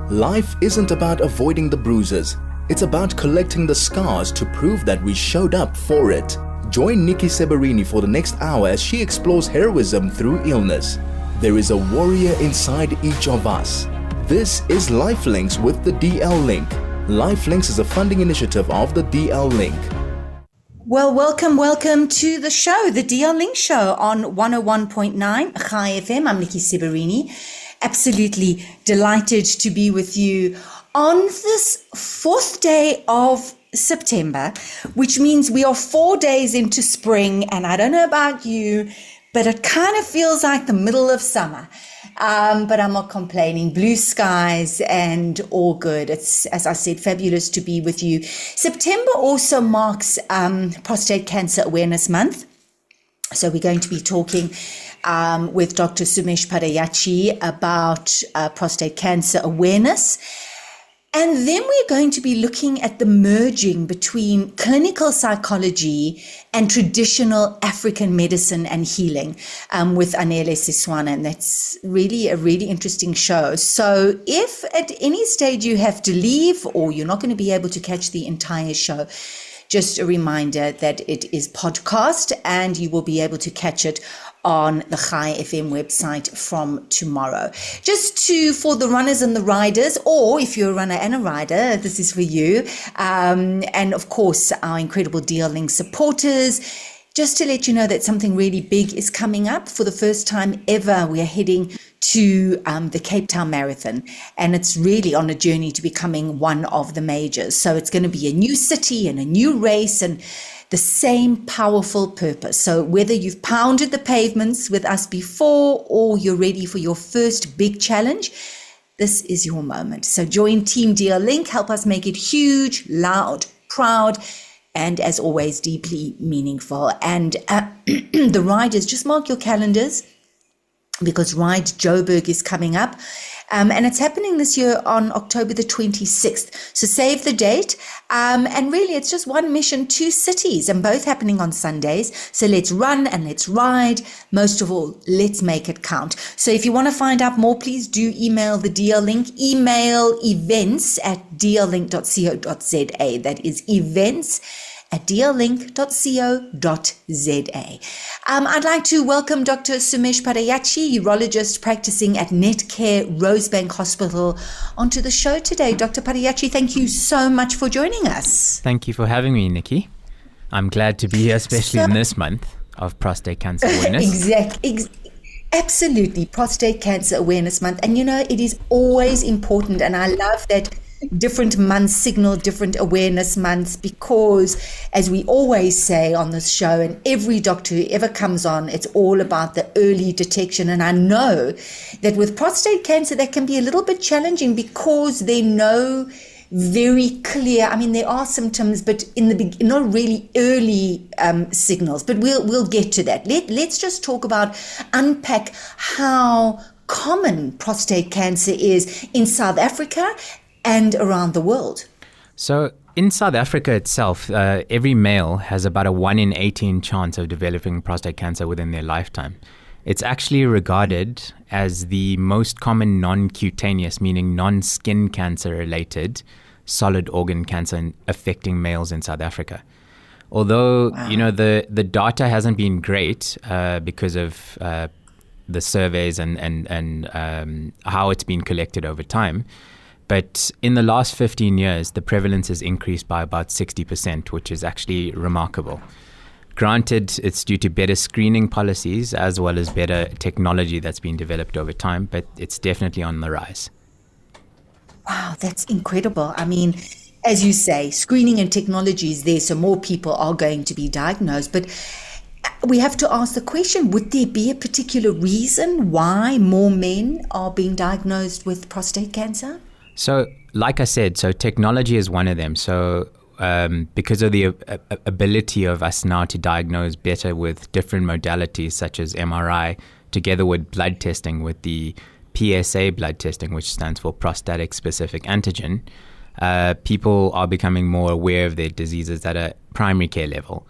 Life isn't about avoiding the bruises. It's about collecting the scars to prove that we showed up for it. Join Nikki Seberini for the next hour as she explores heroism through illness. There is a warrior inside each of us. This is Lifelinks with the DL Link. Lifelinks is a funding initiative of the DL Link. Well, welcome to the show, the DL Link Show on 101.9 Chai FM. I'm Nikki Seberini. Absolutely delighted to be with you on this 4th day of September, which means we are 4 days into spring. And I don't know about you, but it kind of feels like the middle of summer. But I'm not complaining. Blue skies and all good. It's, as I said, fabulous to be with you. September also marks Prostate Cancer Awareness Month. So we're going to be talking with Dr. Sumesh Padayachi about prostate cancer awareness. And then we're going to be looking at the merging between clinical psychology and traditional African medicine and healing with Anele Siswana. And that's really a really interesting show. So if at any stage you have to leave or you're not going to be able to catch the entire show, just a reminder that it is podcast and you will be able to catch it on the Chai FM website from tomorrow. For the runners and the riders, or if you're a runner and a rider, this is for you. And of course, our incredible DL Link supporters. Just to let you know that something really big is coming up. For the first time ever, we are heading to the Cape Town Marathon, and it's really on a journey to becoming one of the majors. So it's going to be a new city and a new race and the same powerful purpose. So whether you've pounded the pavements with us before or you're ready for your first big challenge, this is your moment. So join Team DL Link, help us make it huge, loud, proud, and as always, deeply meaningful. And the riders, just mark your calendars because Ride Joburg is coming up. And it's happening this year on October the 26th. So save the date. And really, it's just one mission, 2 cities, and both happening on Sundays. So let's run and let's ride. Most of all, let's make it count. So if you want to find out more, please do email the DL Link. Email events@dllink.co.za. That is events@dllink.co.za. I'd like to welcome Dr. Sumesh Padayachi, urologist practicing at Netcare Rosebank Hospital, onto the show today. Dr. Padayachi, thank you so much for joining us. Thank you for having me, Nikki. I'm glad to be here, especially in this month of prostate cancer awareness. Absolutely, Prostate Cancer Awareness Month. And you know, it is always important, and I love that different months signal different awareness months, because as we always say on this show, and every doctor who ever comes on, it's all about the early detection. And I know that with prostate cancer that can be a little bit challenging because there are no very clear, there are symptoms, but not really early signals, but we'll get to that. Let's just unpack how common prostate cancer is in South Africa and around the world. So in South Africa itself, every male has about a 1 in 18 chance of developing prostate cancer within their lifetime. It's actually regarded as the most common non-cutaneous, meaning non-skin cancer related solid organ cancer affecting males in South Africa. Although, the data hasn't been great because of the surveys and how it's been collected over time. But in the last 15 years, the prevalence has increased by about 60%, which is actually remarkable. Granted, it's due to better screening policies as well as better technology that's been developed over time, but it's definitely on the rise. Wow, that's incredible. As you say, screening and technology is there, so more people are going to be diagnosed. But we have to ask the question, would there be a particular reason why more men are being diagnosed with prostate cancer? So, like I said, technology is one of them. So, because of the ability of us now to diagnose better with different modalities such as MRI, together with blood testing, with the PSA blood testing, which stands for prostatic specific antigen, people are becoming more aware of their diseases at a primary care level.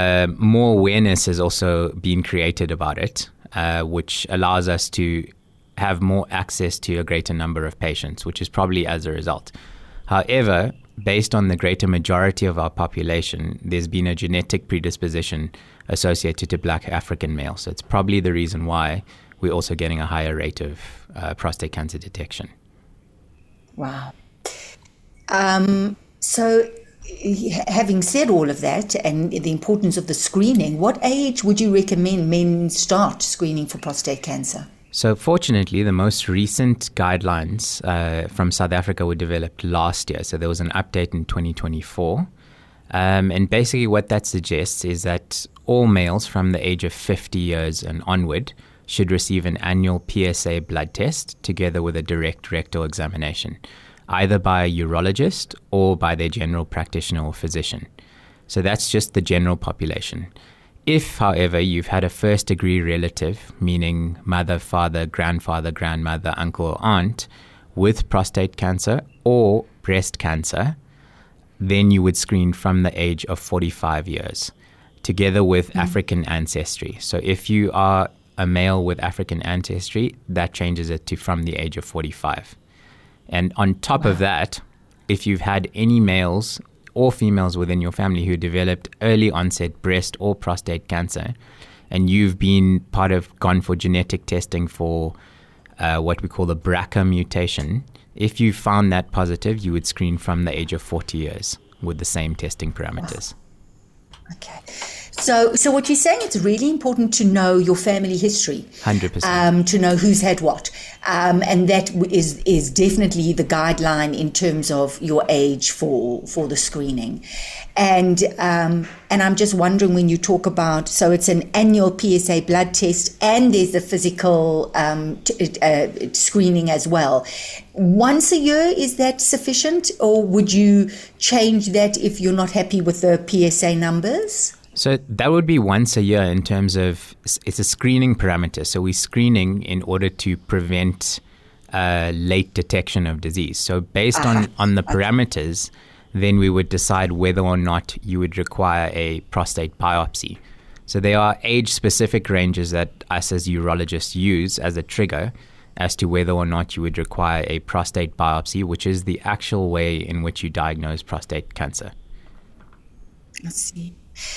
More awareness has also been created about it, which allows us to have more access to a greater number of patients, which is probably as a result. However, based on the greater majority of our population, there's been a genetic predisposition associated to Black African males. So it's probably the reason why we're also getting a higher rate of prostate cancer detection. Wow. So having said all of that and the importance of the screening, what age would you recommend men start screening for prostate cancer? So fortunately, the most recent guidelines from South Africa were developed last year. So there was an update in 2024. And basically what that suggests is that all males from the age of 50 years and onward should receive an annual PSA blood test together with a direct rectal examination, either by a urologist or by their general practitioner or physician. So that's just the general population. If, however, you've had a first-degree relative, meaning mother, father, grandfather, grandmother, uncle, or aunt, with prostate cancer or breast cancer, then you would screen from the age of 45 years, together with African ancestry. So if you are a male with African ancestry, that changes it to from the age of 45. And on top of that, if you've had any males or females within your family who developed early onset breast or prostate cancer, and you've gone for genetic testing for what we call the BRCA mutation, if you found that positive, you would screen from the age of 40 years with the same testing parameters. Okay. So what you're saying, it's really important to know your family history. 100%. To know who's had what. And that is definitely the guideline in terms of your age for the screening. And I'm just wondering, when you talk about, so it's an annual PSA blood test and there's the physical screening as well. Once a year, is that sufficient? Or would you change that if you're not happy with the PSA numbers? So that would be once a year in terms of, it's a screening parameter. So we're screening in order to prevent late detection of disease. So based on the parameters, then we would decide whether or not you would require a prostate biopsy. So there are age-specific ranges that us as urologists use as a trigger as to whether or not you would require a prostate biopsy, which is the actual way in which you diagnose prostate cancer. Let's see.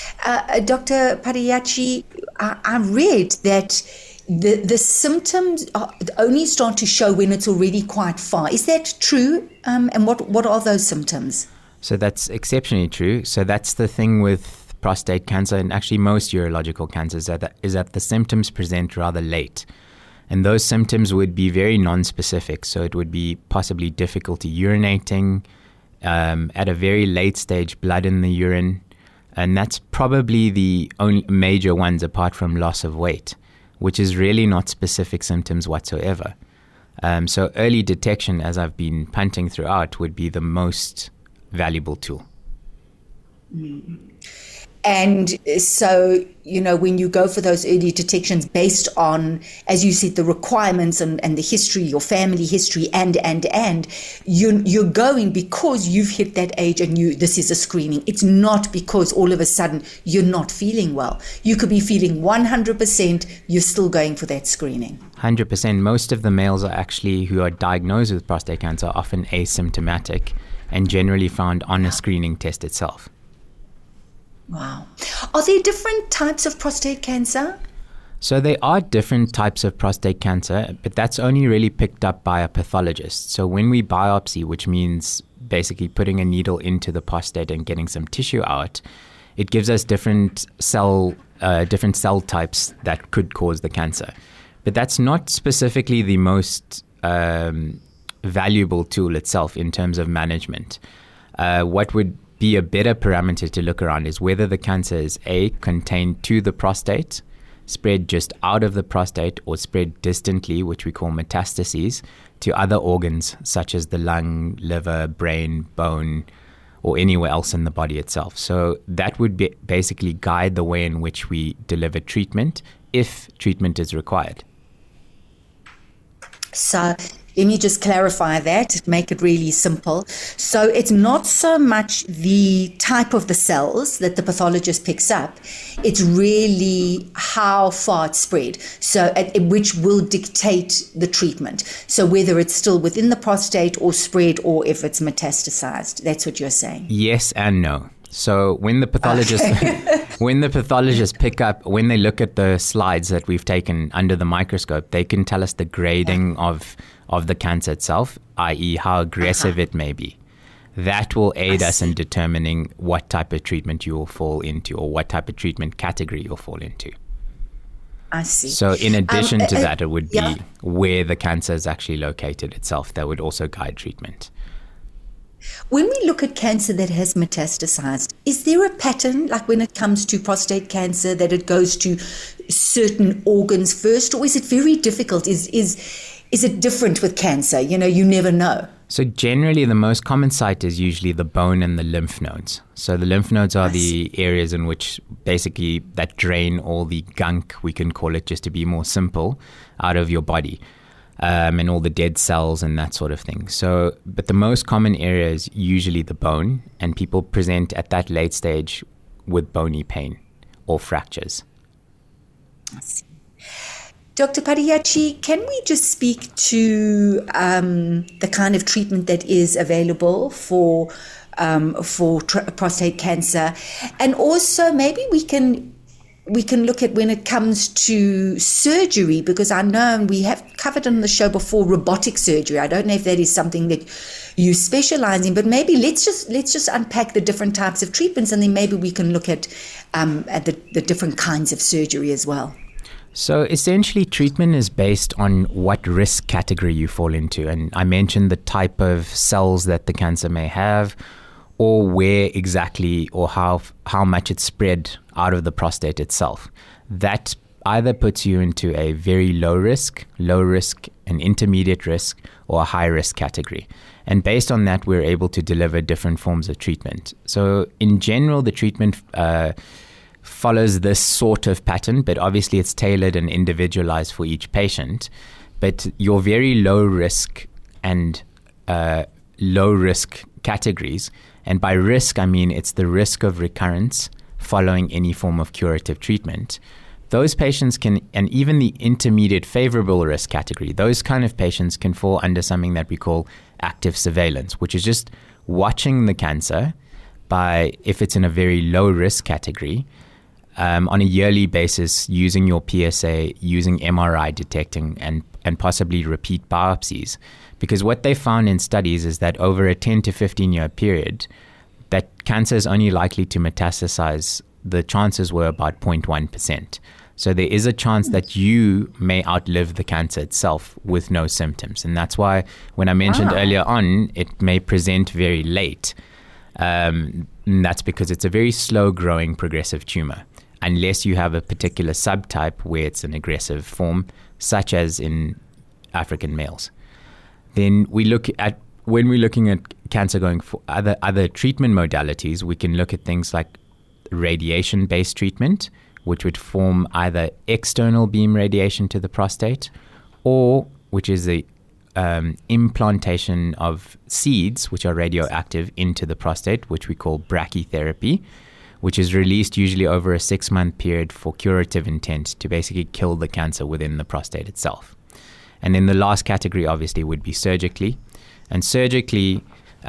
Dr. Pariachi, I read that the symptoms only start to show when it's already quite far. Is that true? And what are those symptoms? So that's exceptionally true. So that's the thing with prostate cancer and actually most urological cancers is that the symptoms present rather late. And those symptoms would be very non-specific. So it would be possibly difficulty urinating, at a very late stage, blood in the urine. And that's probably the only major ones apart from loss of weight, which is really not specific symptoms whatsoever. So early detection, as I've been punting throughout, would be the most valuable tool. And so, when you go for those early detections based on, as you said, the requirements and the history, your family history, and you're going because you've hit that age and this is a screening. It's not because all of a sudden you're not feeling well. You could be feeling 100%, you're still going for that screening. 100%. Most of the males who are diagnosed with prostate cancer are often asymptomatic and generally found on a screening test itself. Wow. Are there different types of prostate cancer? So there are different types of prostate cancer, but that's only really picked up by a pathologist. So when we biopsy, which means basically putting a needle into the prostate and getting some tissue out, it gives us different cell types that could cause the cancer. But that's not specifically the most valuable tool itself in terms of management. What would be a better parameter to look around is whether the cancer is contained to the prostate, spread just out of the prostate, or spread distantly, which we call metastases, to other organs such as the lung, liver, brain, bone, or anywhere else in the body itself. So that would basically guide the way in which we deliver treatment if treatment is required. So Let me just clarify that, make it really simple. So it's not so much the type of the cells that the pathologist picks up, it's really how far it's spread, so which will dictate the treatment. So whether it's still within the prostate or spread, or if it's metastasized. That's what you're saying? Yes and no. So when the pathologist when they look at the slides that we've taken under the microscope, they can tell us the grading of the cancer itself, i.e. how aggressive it may be. That will aid us in determining what type of treatment you will fall into, or what type of treatment category you'll fall into. I see. So in addition to that, it would be where the cancer is actually located itself that would also guide treatment. When we look at cancer that has metastasized, is there a pattern, like when it comes to prostate cancer, that it goes to certain organs first, or is it very difficult? Is it different with cancer? You never know. So generally, the most common site is usually the bone and the lymph nodes. So the lymph nodes are the areas in which basically that drain all the gunk, we can call it just to be more simple, out of your body. And all the dead cells and that sort of thing. So, but the most common area is usually the bone, and people present at that late stage with bony pain or fractures. I see. Dr. Pariachi, can we just speak to the kind of treatment that is available for prostate cancer, and also maybe we can look at when it comes to surgery, because I know we have covered on the show before robotic surgery. I don't know if that is something that you specialize in, but maybe let's just unpack the different types of treatments, and then maybe we can look at the different kinds of surgery as well. So essentially, treatment is based on what risk category you fall into. And I mentioned the type of cells that the cancer may have, or where exactly or how much it's spread out of the prostate itself. That either puts you into a very low risk, an intermediate risk, or a high risk category. And based on that, we're able to deliver different forms of treatment. So in general, the treatment follows this sort of pattern, but obviously it's tailored and individualized for each patient. But your very low risk and low risk categories, and by risk, I mean it's the risk of recurrence following any form of curative treatment. Those patients can, and even the intermediate favorable risk category, those kind of patients can fall under something that we call active surveillance, which is just watching the cancer by, if it's in a very low risk category, on a yearly basis, using your PSA, using MRI detecting, and possibly repeat biopsies. Because what they found in studies is that over a 10 to 15 year period, that cancer is only likely to metastasize. The chances were about 0.1%. So there is a chance that you may outlive the cancer itself with no symptoms. And that's why when I mentioned earlier on, it may present very late. And that's because it's a very slow growing progressive tumor, unless you have a particular subtype where it's an aggressive form, such as in African males. Then when we're looking at cancer going for other treatment modalities, we can look at things like radiation-based treatment, which would form either external beam radiation to the prostate, or which is the implantation of seeds, which are radioactive, into the prostate, which we call brachytherapy, which is released usually over a 6-month period for curative intent to basically kill the cancer within the prostate itself. And then the last category obviously would be surgically. And surgically,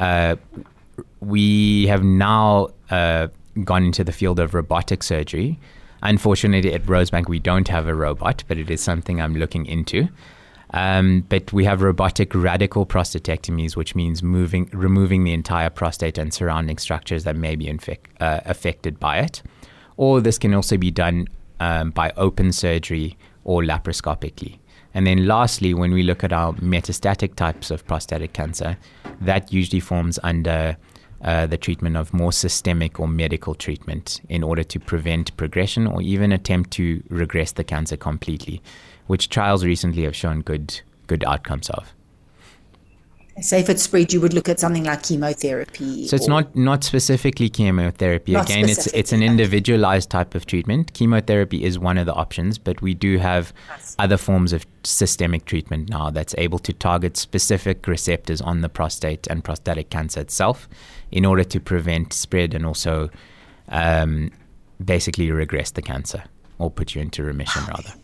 we have now gone into the field of robotic surgery. Unfortunately, at Rosebank, we don't have a robot, but it is something I'm looking into. But we have robotic radical prostatectomies, which means removing the entire prostate and surrounding structures that may be affected by it. Or this can also be done by open surgery or laparoscopically. And then lastly, when we look at our metastatic types of prostatic cancer, that usually forms under the treatment of more systemic or medical treatment in order to prevent progression or even attempt to regress the cancer completely, which trials recently have shown good outcomes of. So if it's spread, you would look at something like chemotherapy. So it's not specifically chemotherapy. Again, it's an individualized type of treatment. Chemotherapy is one of the options, but we do have other forms of systemic treatment now that's able to target specific receptors on the prostate and prostatic cancer itself in order to prevent spread and also basically regress the cancer or put you into remission rather.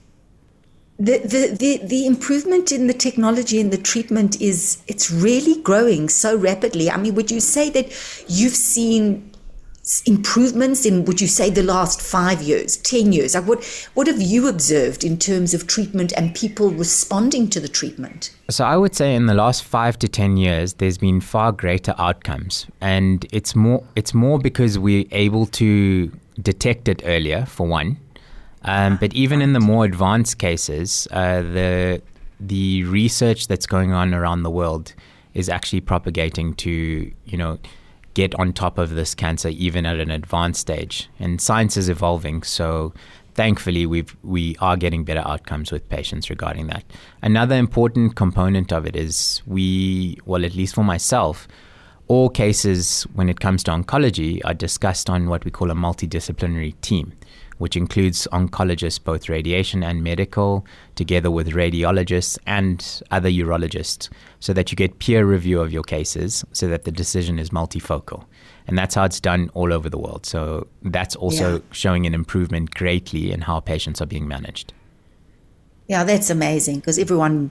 The improvement in the technology and the treatment it's really growing so rapidly. I mean, would you say that you've seen improvements in, would you say, the last 5 years, 10 years? Like what have you observed in terms of treatment and people responding to the treatment? So I would say in the last 5 to 10 years, there's been far greater outcomes. And it's more because we're able to detect it earlier, for one. But even in the more advanced cases, the research that's going on around the world is actually propagating to, get on top of this cancer even at an advanced stage. And science is evolving, so thankfully we are getting better outcomes with patients regarding that. Another important component of it is at least for myself, all cases when it comes to oncology are discussed on what we call a multidisciplinary team, which includes oncologists, both radiation and medical, together with radiologists and other urologists, so that you get peer review of your cases so that the decision is multifocal. And that's how it's done all over the world. So that's also showing an improvement greatly in how patients are being managed. Yeah, that's amazing because everyone,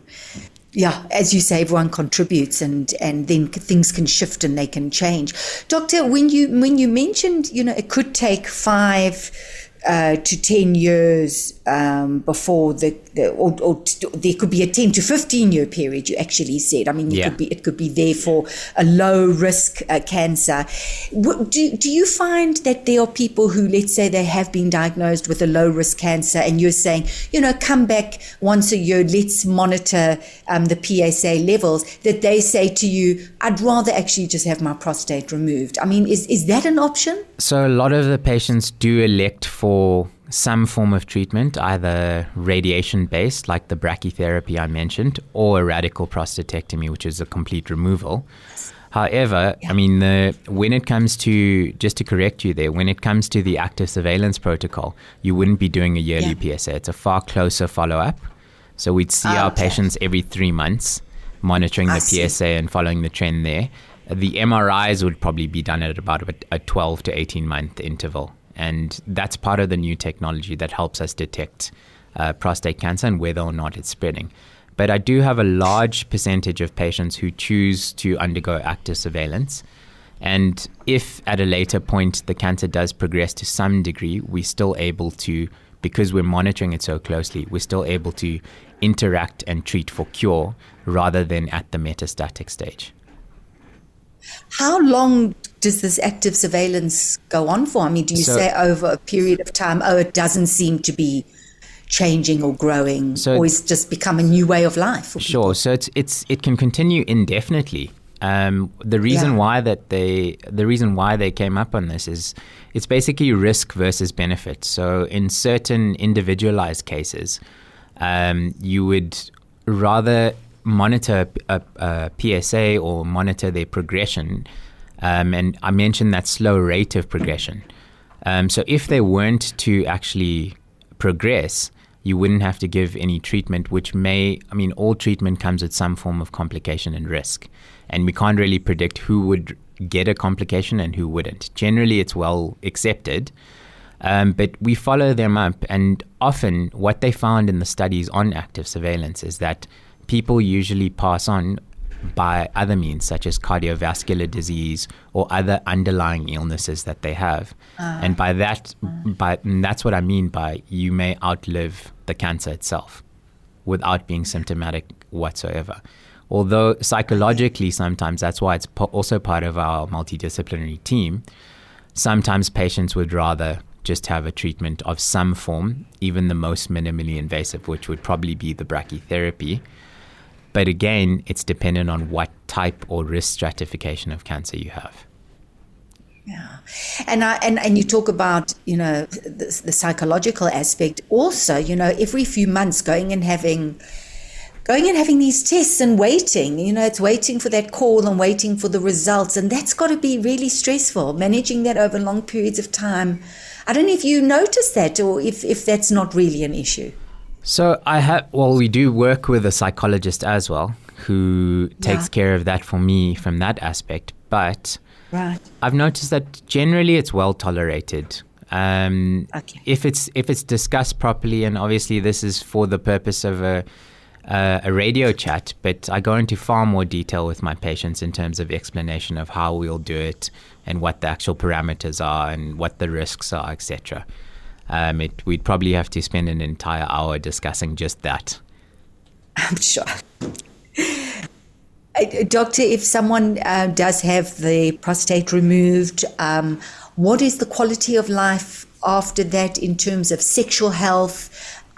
as you say, everyone contributes and then things can shift and they can change. Doctor, when you mentioned, it could take 5 to 10 years before there could be a 10 to 15 year period, you actually said. I mean, it could be there for a low risk cancer. Do you find that there are people who, let's say they have been diagnosed with a low risk cancer and you're saying, come back once a year, let's monitor the PSA levels, that they say to you, I'd rather actually just have my prostate removed? I mean, is that an option? So a lot of the patients do elect for some form of treatment, either radiation-based, like the brachytherapy I mentioned, or a radical prostatectomy, which is a complete removal. However, I mean, when it comes to, just to correct you there, when it comes to the active surveillance protocol, you wouldn't be doing a yearly PSA. It's a far closer follow-up. So we'd see our patients every 3 months, monitoring the PSA and following the trend there. The MRIs would probably be done at about a 12 to 18-month interval. And that's part of the new technology that helps us detect prostate cancer and whether or not it's spreading. But I do have a large percentage of patients who choose to undergo active surveillance. And if at a later point the cancer does progress to some degree, we're still able to, because we're monitoring it so closely, we're still able to interact and treat for cure rather than at the metastatic stage. How long does this active surveillance go on for? I mean, do you say over a period of time, it doesn't seem to be changing or growing, or it's just become a new way of life for people? Sure. So it can continue indefinitely. The reason why they came up on this is it's basically risk versus benefit. So in certain individualized cases, you would rather monitor a PSA or monitor their progression. And I mentioned that slow rate of progression. So if they weren't to actually progress, you wouldn't have to give any treatment, all treatment comes with some form of complication and risk. And we can't really predict who would get a complication and who wouldn't. Generally, it's well accepted. But we follow them up. And often what they found in the studies on active surveillance is that people usually pass on by other means, such as cardiovascular disease or other underlying illnesses that they have. And that's what I mean by you may outlive the cancer itself without being symptomatic whatsoever. Although psychologically, sometimes that's why it's also part of our multidisciplinary team. Sometimes patients would rather just have a treatment of some form, even the most minimally invasive, which would probably be the brachytherapy. But again, it's dependent on what type or risk stratification of cancer you have. Yeah, and you talk about the psychological aspect also. Every few months going and having going and having these tests and waiting, it's waiting for that call and waiting for the results. And that's got to be really stressful, managing that over long periods of time. I don't know if you notice that or if that's not really an issue. So we do work with a psychologist as well who takes care of that for me from that aspect. But right. I've noticed that generally it's well tolerated. Okay. If it's discussed properly, and obviously this is for the purpose of a radio chat, but I go into far more detail with my patients in terms of explanation of how we'll do it and what the actual parameters are and what the risks are, etc. We'd probably have to spend an entire hour discussing just that. I'm sure. Doctor, if someone does have the prostate removed, what is the quality of life after that in terms of sexual health,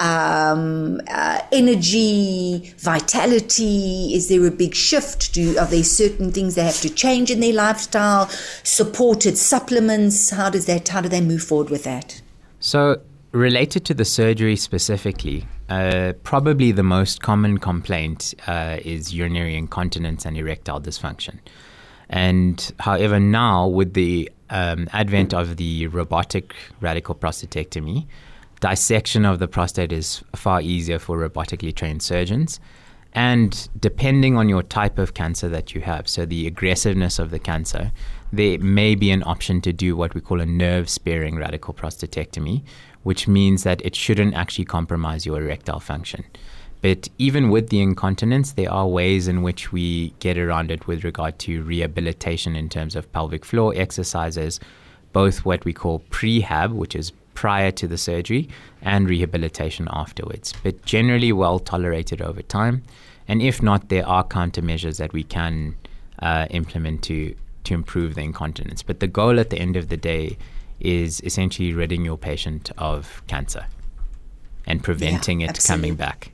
energy, vitality? Is there a big shift? Are there certain things they have to change in their lifestyle? Supported supplements? How do they move forward with that? So related to the surgery specifically, probably the most common complaint is urinary incontinence and erectile dysfunction. And however, now with the advent of the robotic radical prostatectomy, dissection of the prostate is far easier for robotically trained surgeons. And depending on your type of cancer that you have, so the aggressiveness of the cancer, there may be an option to do what we call a nerve-sparing radical prostatectomy, which means that it shouldn't actually compromise your erectile function. But even with the incontinence, there are ways in which we get around it with regard to rehabilitation in terms of pelvic floor exercises, both what we call prehab, which is prior to the surgery, and rehabilitation afterwards. But generally well tolerated over time. And if not, there are countermeasures that we can implement to improve the incontinence. But the goal at the end of the day is essentially ridding your patient of cancer and preventing it coming back.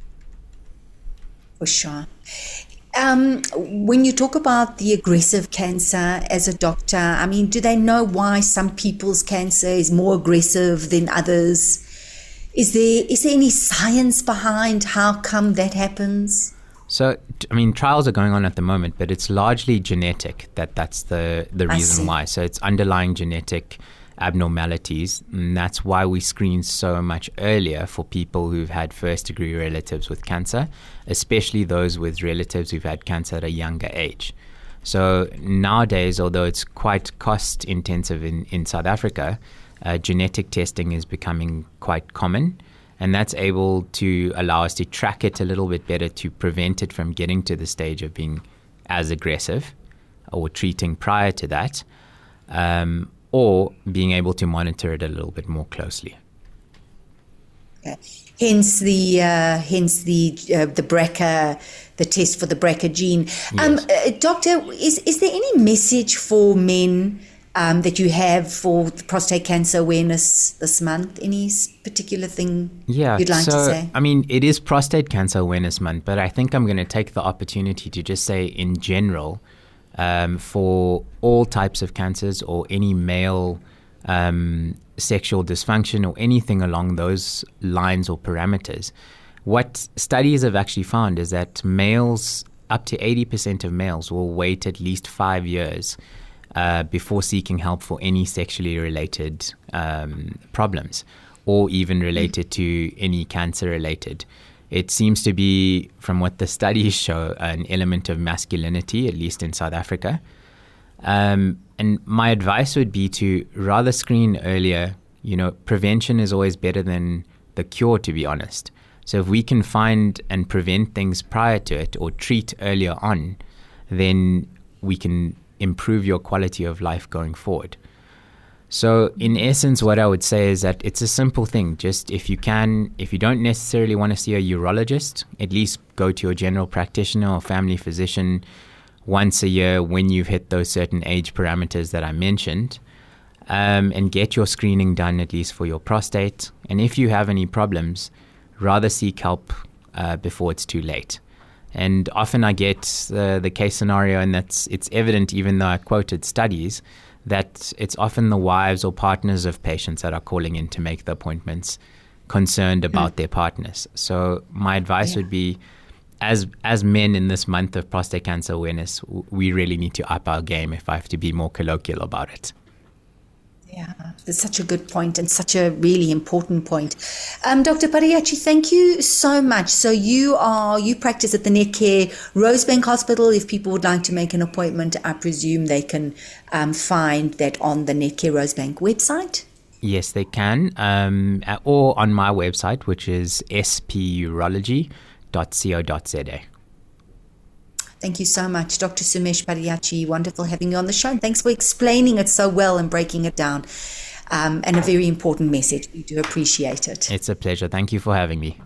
For sure. When you talk about the aggressive cancer as a doctor, I mean, do they know why some people's cancer is more aggressive than others? Is there any science behind how come that happens? So, I mean, trials are going on at the moment, but it's largely genetic. That's the reason why. So it's underlying genetic abnormalities, and that's why we screen so much earlier for people who've had first-degree relatives with cancer, especially those with relatives who've had cancer at a younger age. So nowadays, although it's quite cost-intensive in South Africa, genetic testing is becoming quite common, and that's able to allow us to track it a little bit better to prevent it from getting to the stage of being as aggressive or treating prior to that, or being able to monitor it a little bit more closely. Okay. Hence the BRCA, the test for the BRCA gene. Yes. Doctor, is there any message for men that you have for prostate cancer awareness this month? Any particular thing you'd like to say? I mean, it is Prostate Cancer Awareness Month, but I think I'm going to take the opportunity to just say in general, for all types of cancers or any male sexual dysfunction or anything along those lines or parameters, what studies have actually found is that males, up to 80% of males, will wait at least 5 years before seeking help for any sexually related problems or even related to any cancer related. It seems to be, from what the studies show, an element of masculinity, at least in South Africa. And my advice would be to rather screen earlier. You know, prevention is always better than the cure, to be honest. So if we can find and prevent things prior to it or treat earlier on, then we can improve your quality of life going forward. So in essence, what I would say is that it's a simple thing. Just if you don't necessarily want to see a urologist, at least go to your general practitioner or family physician once a year when you've hit those certain age parameters that I mentioned, and get your screening done at least for your prostate. And if you have any problems, rather seek help before it's too late. And often I get the case scenario, and it's evident even though I quoted studies, that it's often the wives or partners of patients that are calling in to make the appointments concerned about their partners. So my advice would be, as men in this month of prostate cancer awareness, we really need to up our game, if I have to be more colloquial about it. Yeah, that's such a good point and such a really important point. Dr. Pariachi, thank you so much. So you practice at the Netcare Rosebank Hospital. If people would like to make an appointment, I presume they can find that on the Netcare Rosebank website? Yes, they can, or on my website, which is spurology.co.za. Thank you so much, Dr. Sumesh Pariachi. Wonderful having you on the show. And thanks for explaining it so well and breaking it down. And a very important message. We do appreciate it. It's a pleasure. Thank you for having me.